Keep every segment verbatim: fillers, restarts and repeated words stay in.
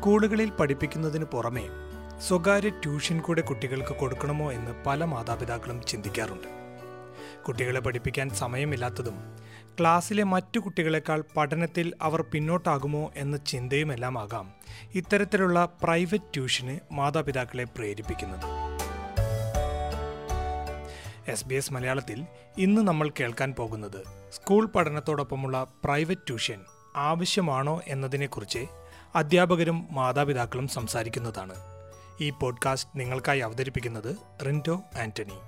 സ്കൂളുകളിൽ പഠിപ്പിക്കുന്നതിന് പുറമെ സ്വകാര്യ ട്യൂഷൻ കൂടെ കുട്ടികൾക്ക് കൊടുക്കണമോ എന്ന് പല മാതാപിതാക്കളും ചിന്തിക്കാറുണ്ട്. കുട്ടികളെ പഠിപ്പിക്കാൻ സമയമില്ലാത്തതും ക്ലാസ്സിലെ മറ്റു കുട്ടികളെക്കാൾ പഠനത്തിൽ അവർ പിന്നോട്ടാകുമോ എന്ന ചിന്തയുമെല്ലാമാകാം ഇത്തരത്തിലുള്ള പ്രൈവറ്റ് ട്യൂഷന് മാതാപിതാക്കളെ പ്രേരിപ്പിക്കുന്നത്. എസ് ബി എസ് മലയാളത്തിൽ ഇന്ന് നമ്മൾ കേൾക്കാൻ പോകുന്നത് സ്കൂൾ പഠനത്തോടൊപ്പമുള്ള പ്രൈവറ്റ് ട്യൂഷൻ ആവശ്യമാണോ എന്നതിനെക്കുറിച്ച് അധ്യാപകരും മാതാപിതാക്കളും സംസാരിക്കുന്നതാണ്. ഈ പോഡ്കാസ്റ്റ് നിങ്ങൾക്കായി അവതരിപ്പിക്കുന്നത് റിൻറ്റോ ആന്റണി.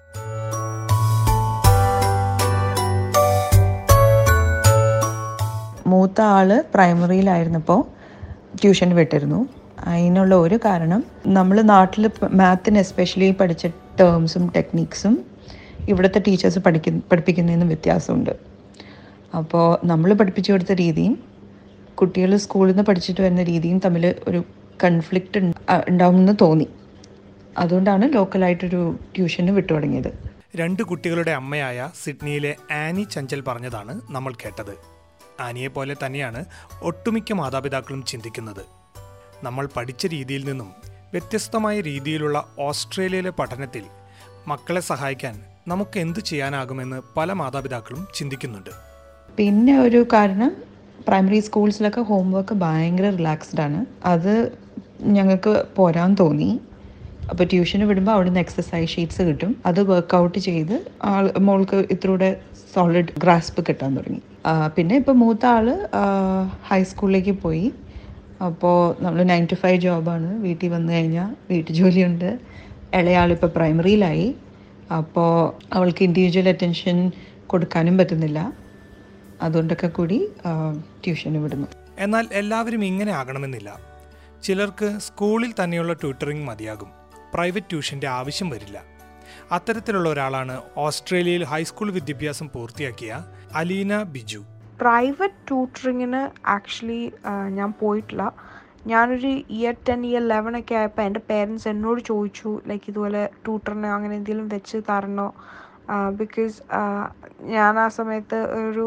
മൂത്ത ആള് പ്രൈമറിയിലായിരുന്നപ്പോൾ ട്യൂഷൻ വിട്ടിരുന്നു. അതിനുള്ള ഒരു കാരണം, നമ്മൾ നാട്ടിൽ മാത്തിന് എസ്പെഷ്യലി പഠിച്ച ടേംസും ടെക്നിക്സും ഇവിടുത്തെ ടീച്ചേഴ്സ് പഠിക്കുന്ന പഠിപ്പിക്കുന്നതിന് വ്യത്യാസമുണ്ട്. അപ്പോൾ നമ്മൾ പഠിപ്പിച്ചു കൊടുത്ത രീതിയും കുട്ടികൾ സ്കൂളിൽ നിന്ന് പഠിച്ചിട്ട് വരുന്ന രീതിയും തമ്മിൽ ഒരു കൺഫ്ലിക്റ്റ് ഉണ്ടാവുമെന്ന് തോന്നി. അതുകൊണ്ടാണ് ലോക്കലായിട്ടൊരു ട്യൂഷന് വിട്ടു തുടങ്ങിയത്. രണ്ട് കുട്ടികളുടെ അമ്മയായ സിഡ്നിയിലെ ആനി ചഞ്ചൽ പറഞ്ഞതാണ് നമ്മൾ കേട്ടത്. ആനിയെ പോലെ തന്നെയാണ് ഒട്ടുമിക്ക മാതാപിതാക്കളും ചിന്തിക്കുന്നത്. നമ്മൾ പഠിച്ച രീതിയിൽ നിന്നും വ്യത്യസ്തമായ രീതിയിലുള്ള ഓസ്ട്രേലിയയിലെ പഠനത്തിൽ മക്കളെ സഹായിക്കാൻ നമുക്ക് എന്തു ചെയ്യാനാകുമെന്ന് പല മാതാപിതാക്കളും ചിന്തിക്കുന്നുണ്ട്. പിന്നെ ഒരു കാരണം, പ്രൈമറി സ്കൂൾസിലൊക്കെ ഹോംവർക്ക് ഭയങ്കര റിലാക്സ്ഡ് ആണ്. അത് ഞങ്ങൾക്ക് പോരാൻ തോന്നി. അപ്പോൾ ട്യൂഷന് വിടുമ്പോൾ അവിടെ നിന്ന് എക്സസൈസ് ഷീറ്റ്സ് കിട്ടും. അത് വർക്കൗട്ട് ചെയ്ത് ആൾ മോൾക്ക് ഇത്രൂടെ സോളിഡ് ഗ്രാസ്പ് കിട്ടാൻ തുടങ്ങി. പിന്നെ ഇപ്പോൾ മൂത്ത ആൾ ഹൈസ്കൂളിലേക്ക് പോയി. അപ്പോൾ നമ്മൾ നയൻ ടു ഫൈവ് ജോബാണ്. വീട്ടിൽ വന്നു കഴിഞ്ഞാൽ വീട്ടു ജോലിയുണ്ട്. ഇളയാളിപ്പോൾ പ്രൈമറിയിലായി. അപ്പോൾ അവൾക്ക് ഇൻഡിവിജ്വൽ അറ്റൻഷൻ കൊടുക്കാനും പറ്റുന്നില്ല. അതുകൊണ്ടൊക്കെ കൂടി ട്യൂഷന് വിടുന്നു. എന്നാൽ എല്ലാവരും ഇങ്ങനെ ആകണമെന്നില്ല. ചിലർക്ക് സ്കൂളിൽ തന്നെയുള്ള ട്യൂട്ടറിംഗ് മതിയാകും. പ്രൈവറ്റ് ട്യൂഷൻ്റെ ആവശ്യം വരില്ല. അത്തരത്തിലുള്ള ഒരാളാണ് ഓസ്ട്രേലിയയിൽ ഹൈസ്കൂൾ വിദ്യാഭ്യാസം പൂർത്തിയാക്കിയ അലീന ബിജു. പ്രൈവറ്റ് ട്യൂട്ടറിങ്ങിന് ആക്ച്വലി ഞാൻ പോയിട്ടില്ല. ഞാനൊരു ഇയർ ടെൻ ഇയർ ലെവൻ ഒക്കെ ആയപ്പോൾ എൻ്റെ പേരൻസ് എന്നോട് ചോദിച്ചു, ലൈക്ക് ഇതുപോലെ ട്യൂട്ടറിന് അങ്ങനെ എന്തെങ്കിലും വെച്ച് തരണോ. ബിക്കോസ് ഞാൻ ആ സമയത്ത് ഒരു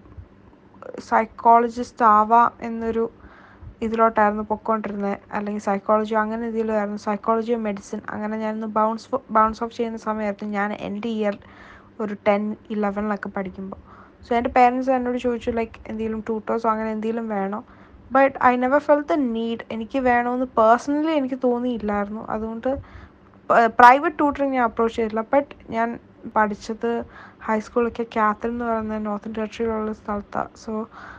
സൈക്കോളജിസ്റ്റ് ആവാം എന്നൊരു ഇതിലോട്ടായിരുന്നു പൊയ്ക്കൊണ്ടിരുന്നത്. അല്ലെങ്കിൽ സൈക്കോളജി അങ്ങനെ എന്തെങ്കിലുമായിരുന്നു, സൈക്കോളജിയോ മെഡിസിൻ അങ്ങനെ ഞാനൊന്ന് ബൗൺസ് ബൗൺസ് ഓഫ് ചെയ്യുന്ന സമയമായിരുന്നു ഞാൻ എൻ്റെ ഇയർ ഒരു ടെൻ ഇലവനിലൊക്കെ പഠിക്കുമ്പോൾ. സോ എൻ്റെ പേരൻസ് എന്നോട് ചോദിച്ചു ലൈക്ക് എന്തെങ്കിലും ട്യൂട്ടേഴ്സോ അങ്ങനെ എന്തെങ്കിലും വേണോ. But I never felt the need. എനിക്ക് വേണമെന്ന് പേഴ്സണലി എനിക്ക് തോന്നിയില്ലായിരുന്നു. അതുകൊണ്ട് പ്രൈവറ്റ് ട്യൂട്ടറിങ് ഞാൻ അപ്രോച്ച് ചെയ്തില്ല. ബട്ട് ഞാൻ പഠിച്ചത് ഹൈസ്കൂളൊക്കെ കാത്തൽ എന്ന് പറയുന്ന നോർത്തേൺ ടെറിട്ടറിയിലുള്ള സ്ഥലത്താണ്. സോ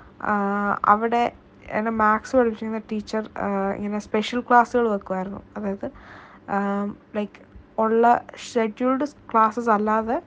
അവിടെ എന്നെ മാത്സ് പഠിപ്പിക്കുന്ന ടീച്ചർ ഇങ്ങനെ സ്പെഷ്യൽ ക്ലാസ്സുകൾ വെക്കുമായിരുന്നു. അതായത് ലൈക്ക് ഉള്ള ഷെഡ്യൂൾഡ് ക്ലാസ്സസ് അല്ലാതെ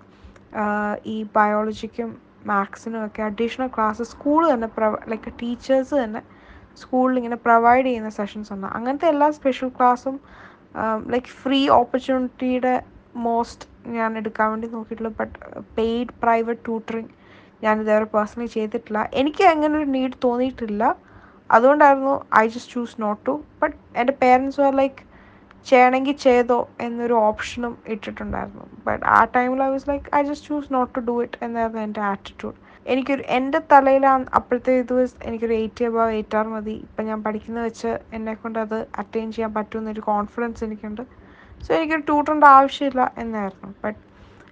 ഈ ബയോളജിക്കും മാത്സിനും ഒക്കെ അഡീഷണൽ ക്ലാസ്സസ് സ്കൂൾ തന്നെ പ്രൊവ ലൈക്ക് ടീച്ചേഴ്സ് തന്നെ സ്കൂളിൽ ഇങ്ങനെ പ്രൊവൈഡ് ചെയ്യുന്ന സെഷൻസ് ഉണ്ട്. അങ്ങനത്തെ എല്ലാ സ്പെഷ്യൽ ക്ലാസ്സും ലൈക്ക് ഫ്രീ ഓപ്പർച്യൂണിറ്റിയുടെ മോസ്റ്റ് ഞാൻ എടുക്കാൻ വേണ്ടി നോക്കിയിട്ടുള്ളൂ. ബട്ട് പെയ്ഡ് പ്രൈവറ്റ് ട്യൂട്ടറിങ് ഞാൻ ഇതേവരെ പേഴ്സണലി ചെയ്തിട്ടില്ല. എനിക്ക് അങ്ങനെ ഒരു നീഡ് തോന്നിയിട്ടില്ല. അതുകൊണ്ടായിരുന്നു I just choose not to. But എൻ്റെ പേരൻസ് ആർ ലൈക്ക് ചെയ്യണമെങ്കിൽ ചെയ്തോ എന്നൊരു ഓപ്ഷനും ഇട്ടിട്ടുണ്ടായിരുന്നു. ബട്ട് ആ ടൈമിൽ I was like I just choose not to do it എന്നായിരുന്നു എൻ്റെ ആറ്റിറ്റ്യൂഡ്. എനിക്കൊരു എൻ്റെ തലയിലാണ് അപ്പോഴത്തെ ഇത് എനിക്കൊരു എയ്റ്റ് അബവ് എയ്റ്റ് ആർ മതി. ഇപ്പം ഞാൻ പഠിക്കുന്നത് വെച്ച് എന്നെക്കൊണ്ട് അത് അറ്റൈൻ ചെയ്യാൻ പറ്റുമെന്നൊരു കോൺഫിഡൻസ് എനിക്കുണ്ട്. സോ എനിക്കൊരു ട്യൂട്ടറിൻ്റെ ആവശ്യമില്ല എന്നായിരുന്നു. ബട്ട്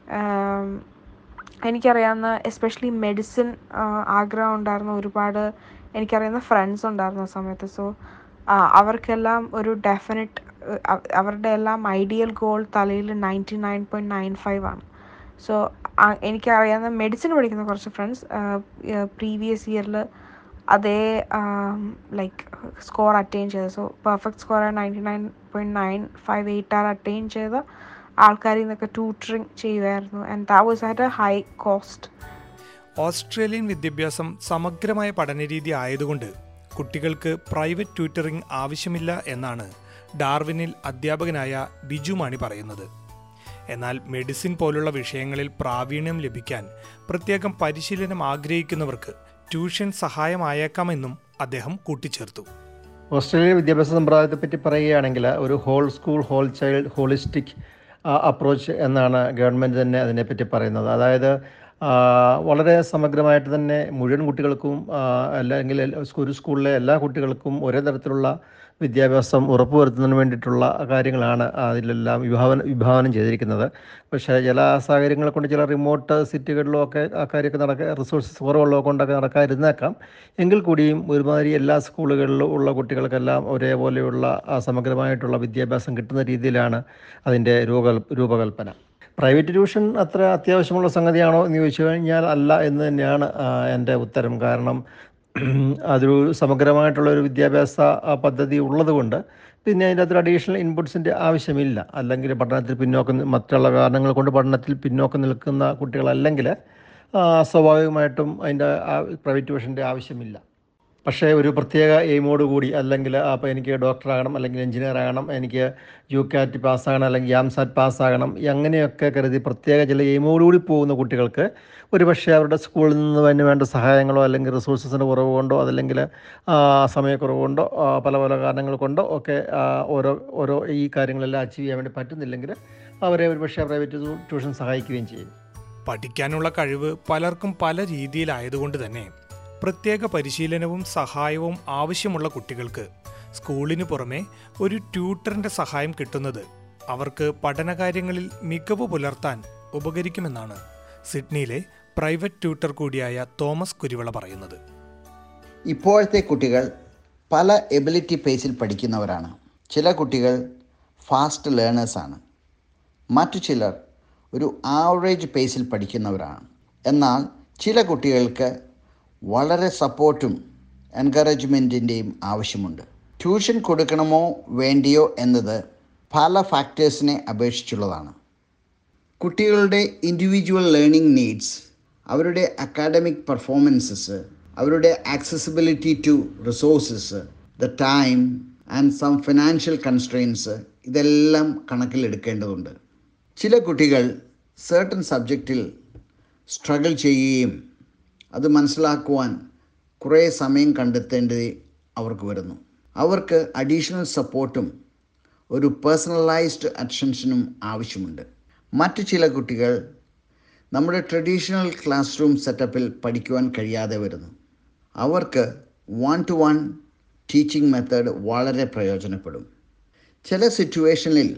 എനിക്കറിയാവുന്ന എസ്പെഷ്യലി മെഡിസിൻ ആഗ്രഹം ഉണ്ടായിരുന്ന ഒരുപാട് എനിക്കറിയുന്ന ഫ്രണ്ട്സ് ഉണ്ടായിരുന്നു ആ സമയത്ത്. സോ അവർക്കെല്ലാം ഒരു ഡെഫിനിറ്റ് അവരുടെ എല്ലാം ഐഡിയൽ ഗോൾ തലയിൽ ninety nine point nine five ആണ്. സോ എനിക്കറിയാവുന്ന മെഡിസിൻ പഠിക്കുന്ന കുറച്ച് ഫ്രണ്ട്സ് പ്രീവിയസ് ഇയറിൽ അതേ ലൈക്ക് സ്കോർ അറ്റൈൻ ചെയ്ത്, so perfect score ninety nine point nine five eight are attain ചെയ്ത ആൾക്കാരിൽ നിന്നൊക്കെ ട്യൂട്ടറിങ് ചെയ്യുമായിരുന്നു. And that was at a high cost. Australian വിദ്യാഭ്യാസം സമഗ്രമായ പഠനരീതി ആയതുകൊണ്ട് കുട്ടികൾക്ക് പ്രൈവറ്റ് ട്യൂട്ടറിംഗ് ആവശ്യമില്ല എന്നാണ് ഡാർവിനിൽ അധ്യാപകനായ ബിജു മാണി പറയുന്നത്. എന്നാൽ മെഡിസിൻ പോലുള്ള വിഷയങ്ങളിൽ പ്രാവീണ്യം ലഭിക്കാൻ പ്രത്യേകം പരിശീലനം ആഗ്രഹിക്കുന്നവർക്ക് ട്യൂഷൻ സഹായമായേക്കാമെന്നും അദ്ദേഹം കൂട്ടിച്ചേർത്തു. ഓസ്ട്രേലിയൻ വിദ്യാഭ്യാസ സമ്പ്രദായത്തെപ്പറ്റി പറയുകയാണെങ്കിൽ ഒരു whole school whole child holistic approach എന്നാണ് ഗവൺമെൻറ് തന്നെ അതിനെപ്പറ്റി പറയുന്നത്. അതായത് വളരെ സമഗ്രമായിട്ട് തന്നെ മുഴുവൻ കുട്ടികൾക്കും അല്ലെങ്കിൽ ഒരു സ്കൂളിലെ എല്ലാ കുട്ടികൾക്കും ഒരേ തരത്തിലുള്ള വിദ്യാഭ്യാസം ഉറപ്പുവരുത്തുന്നതിന് വേണ്ടിയിട്ടുള്ള കാര്യങ്ങളാണ് അതിലെല്ലാം വിഭാവന വിഭാവനം ചെയ്തിരിക്കുന്നത്. പക്ഷേ ചില സാഹചര്യങ്ങളെ കൊണ്ട് ചില റിമോട്ട് സിറ്റികളിലും ഒക്കെ ആ കാര്യമൊക്കെ നടക്കുക റിസോഴ്സസ് കുറവുള്ളത് കൊണ്ടൊക്കെ നടക്കാതിരുന്നേക്കാം. എങ്കിൽ കൂടിയും ഒരുമാതിരി എല്ലാ സ്കൂളുകളിലും ഉള്ള കുട്ടികൾക്കെല്ലാം ഒരേപോലെയുള്ള സമഗ്രമായിട്ടുള്ള വിദ്യാഭ്യാസം കിട്ടുന്ന രീതിയിലാണ് അതിൻ്റെ രൂപകൽ രൂപകൽപ്പന. പ്രൈവറ്റ് ട്യൂഷൻ അത്ര അത്യാവശ്യമുള്ള സംഗതിയാണോ എന്ന് ചോദിച്ചു കഴിഞ്ഞാൽ അല്ല എന്ന് തന്നെയാണ് എൻ്റെ ഉത്തരം. കാരണം അതൊരു സമഗ്രമായിട്ടുള്ള ഒരു വിദ്യാഭ്യാസ പദ്ധതി ഉള്ളതുകൊണ്ട് പിന്നെ അതിൻ്റെ അത്ര അഡീഷണൽ ഇൻപുട്സിൻ്റെ ആവശ്യമില്ല. അല്ലെങ്കിൽ പഠനത്തിൽ പിന്നോക്കം മറ്റുള്ള കാരണങ്ങൾ കൊണ്ട് പഠനത്തിൽ പിന്നോക്കം നിൽക്കുന്ന കുട്ടികളല്ലെങ്കിൽ സ്വാഭാവികമായിട്ടും അതിൻ്റെ പ്രൈവറ്റ് ട്യൂഷൻ്റെ ആവശ്യമില്ല. പക്ഷേ ഒരു പ്രത്യേക എയിമോട് കൂടി അല്ലെങ്കിൽ അപ്പോൾ എനിക്ക് ഡോക്ടറാകണം, അല്ലെങ്കിൽ എഞ്ചിനീയർ ആകണം, എനിക്ക് യു കാറ്റ് പാസ്സാകണം, അല്ലെങ്കിൽ യാംസാറ്റ് പാസ്സാകണം, അങ്ങനെയൊക്കെ കരുതി പ്രത്യേക ചില എയിമോടുകൂടി പോകുന്ന കുട്ടികൾക്ക് ഒരു പക്ഷേ അവരുടെ സ്കൂളിൽ നിന്ന് തന്നെ വേണ്ട സഹായങ്ങളോ അല്ലെങ്കിൽ റിസോഴ്സസിൻ്റെ കുറവ് കൊണ്ടോ അതല്ലെങ്കിൽ സമയക്കുറവ് കൊണ്ടോ പല പല കാരണങ്ങൾ കൊണ്ടോ ഒക്കെ ഓരോ ഓരോ ഈ കാര്യങ്ങളെല്ലാം അച്ചീവ് ചെയ്യാൻ വേണ്ടി പറ്റുന്നില്ലെങ്കിൽ അവരെ ഒരു പക്ഷേ പ്രൈവറ്റ് ട്യൂഷൻ സഹായിക്കുകയും ചെയ്യും. പഠിക്കാനുള്ള കഴിവ് പലർക്കും പല രീതിയിലായതുകൊണ്ട് തന്നെ പ്രത്യേക പരിശീലനവും സഹായവും ആവശ്യമുള്ള കുട്ടികൾക്ക് സ്കൂളിന് പുറമെ ഒരു ട്യൂട്ടറിൻ്റെ സഹായം കിട്ടുന്നത് അവർക്ക് പഠനകാര്യങ്ങളിൽ മികവ് പുലർത്താൻ ഉപകരിക്കുമെന്നാണ് സിഡ്നിയിലെ പ്രൈവറ്റ് ട്യൂട്ടർ കൂടിയായ തോമസ് കുരുവിള പറയുന്നത്. ഇപ്പോഴത്തെ കുട്ടികൾ പല എബിലിറ്റി പേസിൽ പഠിക്കുന്നവരാണ്. ചില കുട്ടികൾ ഫാസ്റ്റ് ലേണേഴ്സാണ്, മറ്റു ചിലർ ഒരു ആവറേജ് പേസിൽ പഠിക്കുന്നവരാണ്. എന്നാൽ ചില കുട്ടികൾക്ക് വളരെ സപ്പോർട്ടും എൻകറേജ്മെൻറ്റിൻ്റെയും ആവശ്യമുണ്ട്. ട്യൂഷൻ കൊടുക്കണമോ വേണ്ടിയോ എന്നത് പല ഫാക്ടേഴ്സിനെ അപേക്ഷിച്ചുള്ളതാണ്. കുട്ടികളുടെ ഇൻഡിവിജ്വൽ ലേണിംഗ് നീഡ്സ്, അവരുടെ അക്കാഡമിക് പെർഫോമൻസസ്, അവരുടെ accessibility to resources, the time and some financial constraints, ഇതെല്ലാം കണക്കിലെടുക്കേണ്ടതുണ്ട്. ചില കുട്ടികൾ സർട്ടൻ സബ്ജക്റ്റിൽ സ്ട്രഗിൾ ചെയ്യുകയും അത് മനസ്സിലാക്കുവാൻ കുറേ സമയം കണ്ടെത്തേണ്ടത് അവർക്ക് വരുന്നു. അവർക്ക് അഡീഷണൽ സപ്പോർട്ടും ഒരു പേഴ്സണലൈസ്ഡ് അറ്റൻഷനും ആവശ്യമുണ്ട്. മറ്റു ചില കുട്ടികൾ നമ്മുടെ ട്രഡീഷണൽ ക്ലാസ് റൂം സെറ്റപ്പിൽ പഠിക്കുവാൻ കഴിയാതെ വരുന്നു. അവർക്ക് one to one teaching method വളരെ പ്രയോജനപ്പെടും. ചില സിറ്റുവേഷനിൽ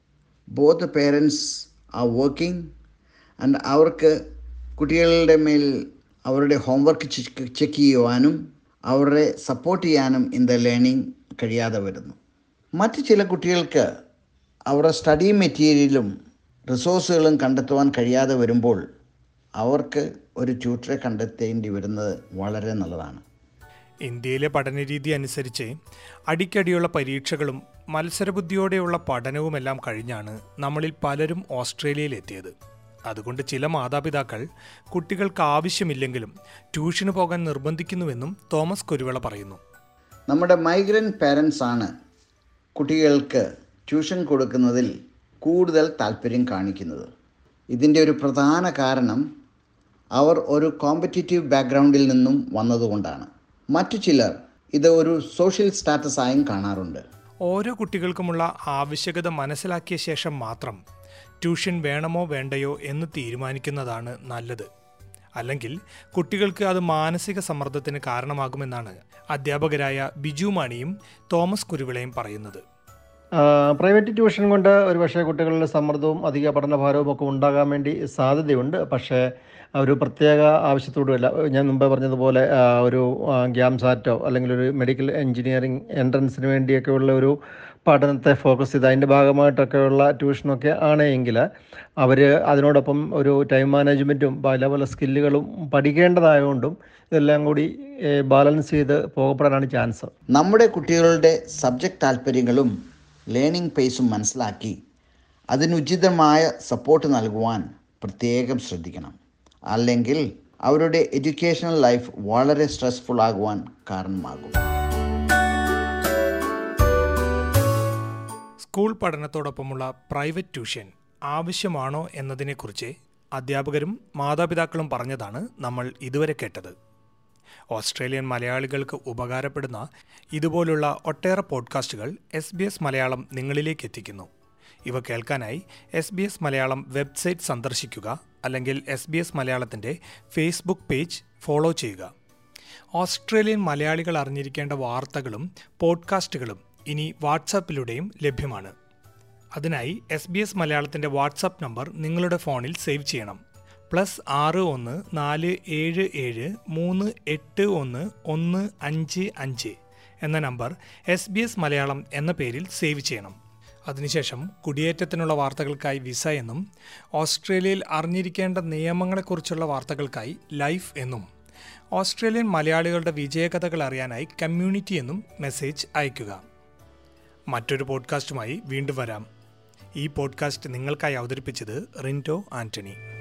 both parents are working and അവർക്ക് കുട്ടികളുടെ മേൽ അവരുടെ ഹോംവർക്ക് ചെക്ക് ചെയ്യുവാനും അവരെ സപ്പോർട്ട് ചെയ്യാനും ഇൻ ദ ലേണിംഗ് കഴിയാതെ വരുന്നു. മറ്റ് ചില കുട്ടികൾക്ക് അവരുടെ സ്റ്റഡി മെറ്റീരിയലും റിസോഴ്സുകളും കണ്ടെത്തുവാൻ കഴിയാതെ വരുമ്പോൾ അവർക്ക് ഒരു ട്യൂട്ടറെ കണ്ടെത്തേണ്ടി വരുന്നത് വളരെ നല്ലതാണ്. ഇന്ത്യയിലെ പഠനരീതി അനുസരിച്ച് അടിക്കടിയുള്ള പരീക്ഷകളും മത്സരബുദ്ധിയോടെയുള്ള പഠനവുമെല്ലാം കഴിഞ്ഞാണ് നമ്മളിൽ പലരും ഓസ്ട്രേലിയയിലെത്തിയത്. അതുകൊണ്ട് ചില മാതാപിതാക്കൾ കുട്ടികൾക്ക് ആവശ്യമില്ലെങ്കിലും ട്യൂഷന് പോകാൻ നിർബന്ധിക്കുന്നുവെന്നും തോമസ് കുരുവിള പറയുന്നു. നമ്മുടെ മൈഗ്രൻ്റ് പേരൻസ് ആണ് കുട്ടികൾക്ക് ട്യൂഷൻ കൊടുക്കുന്നതിൽ കൂടുതൽ താല്പര്യം കാണിക്കുന്നത്. ഇതിൻ്റെ ഒരു പ്രധാന കാരണം അവർ ഒരു കോമ്പറ്റീറ്റീവ് ബാക്ക്ഗ്രൗണ്ടിൽ നിന്നും വന്നതുകൊണ്ടാണ്. മറ്റു ചിലർ ഇത് ഒരു സോഷ്യൽ സ്റ്റാറ്റസായും കാണാറുണ്ട്. ഓരോ കുട്ടികൾക്കുമുള്ള ആവശ്യകത മനസ്സിലാക്കിയ ശേഷം മാത്രം ട്യൂഷൻ വേണമോ വേണ്ടയോ എന്ന് തീരുമാനിക്കുന്നതാണ് നല്ലത്. അല്ലെങ്കിൽ കുട്ടികൾക്ക് അത് മാനസിക സമ്മർദ്ദത്തിന് കാരണമാകുമെന്നാണ് അധ്യാപകരായ ബിജു മാണിയും തോമസ് കുരുവിളയും പറയുന്നത്. പ്രൈവറ്റ് ട്യൂഷൻ കൊണ്ട് ഒരു പക്ഷേ കുട്ടികളുടെ സമ്മർദ്ദവും അധിക പഠനഭാരവും ഒക്കെ ഉണ്ടാകാൻ വേണ്ടി സാധ്യതയുണ്ട്. പക്ഷേ ഒരു പ്രത്യേക ആവശ്യത്തോടുമല്ല, ഞാൻ മുമ്പേ പറഞ്ഞതുപോലെ ഒരു ഗ്യാംസാറ്റോ അല്ലെങ്കിൽ ഒരു മെഡിക്കൽ എഞ്ചിനീയറിംഗ് എൻട്രൻസിന് വേണ്ടിയൊക്കെയുള്ള ഒരു പഠനത്തെ ഫോക്കസ് ചെയ്ത് അതിൻ്റെ ഭാഗമായിട്ടൊക്കെയുള്ള ട്യൂഷനൊക്കെ ആണെങ്കിൽ അവർ അതിനോടൊപ്പം ഒരു ടൈം മാനേജ്മെൻറ്റും പല പല സ്കില്ലുകളും പഠിക്കേണ്ടതായതുകൊണ്ടും ഇതെല്ലാം കൂടി ബാലൻസ് ചെയ്ത് പോകപ്പെടാനാണ് ചാൻസ്. നമ്മുടെ കുട്ടികളുടെ സബ്ജക്റ്റ് താല്പര്യങ്ങളും ലേണിംഗ് പേസും മനസ്സിലാക്കി അതിനുചിതമായ സപ്പോർട്ട് നൽകുവാൻ പ്രത്യേകം ശ്രദ്ധിക്കണം. അല്ലെങ്കിൽ അവരുടെ എഡ്യൂക്കേഷണൽ ലൈഫ് വളരെ സ്ട്രെസ്ഫുൾ ആകുവാൻ കാരണമാകും. സ്കൂൾ പഠനത്തോടൊപ്പമുള്ള പ്രൈവറ്റ് ട്യൂഷൻ ആവശ്യമാണോ എന്നതിനെക്കുറിച്ച് അധ്യാപകരും മാതാപിതാക്കളും പറഞ്ഞതാണ് നമ്മൾ ഇതുവരെ കേട്ടത്. ഓസ്ട്രേലിയൻ മലയാളികൾക്ക് ഉപകാരപ്പെടുന്ന ഇതുപോലുള്ള ഒട്ടേറെ പോഡ്കാസ്റ്റുകൾ എസ് ബി എസ് മലയാളം നിങ്ങളിലേക്ക് എത്തിക്കുന്നു. ഇവ കേൾക്കാനായി S B S Malayalam website സന്ദർശിക്കുക, അല്ലെങ്കിൽ എസ് ബി എസ് മലയാളത്തിൻ്റെ ഫേസ്ബുക്ക് പേജ് ഫോളോ ചെയ്യുക. ഓസ്ട്രേലിയൻ മലയാളികൾ അറിഞ്ഞിരിക്കേണ്ട വാർത്തകളും പോഡ്കാസ്റ്റുകളും ഇനി വാട്സാപ്പിലൂടെയും ലഭ്യമാണ്. അതിനായി എസ് ബി എസ് മലയാളത്തിൻ്റെ വാട്സാപ്പ് നമ്പർ നിങ്ങളുടെ ഫോണിൽ സേവ് ചെയ്യണം. പ്ലസ് ആറ് ഒന്ന് നാല് ഏഴ് ഏഴ് മൂന്ന് എട്ട് ഒന്ന് ഒന്ന് അഞ്ച് അഞ്ച് എന്ന number S B S Malayalam എന്ന പേരിൽ സേവ് ചെയ്യണം. അതിനുശേഷം കുടിയേറ്റത്തിനുള്ള വാർത്തകൾക്കായി വിസ എന്നും ഓസ്ട്രേലിയയിൽ അറിഞ്ഞിരിക്കേണ്ട നിയമങ്ങളെക്കുറിച്ചുള്ള വാർത്തകൾക്കായി ലൈഫ് എന്നും ഓസ്ട്രേലിയൻ മലയാളികളുടെ വിജയകഥകൾ അറിയാനായി കമ്മ്യൂണിറ്റി എന്നും മെസ്സേജ് അയയ്ക്കുക. മറ്റൊരു പോഡ്കാസ്റ്റുമായി വീണ്ടും വരാം. ഈ പോഡ്കാസ്റ്റ് നിങ്ങൾക്കായി അവതരിപ്പിച്ചത് റിൻറ്റോ ആൻ്റണി.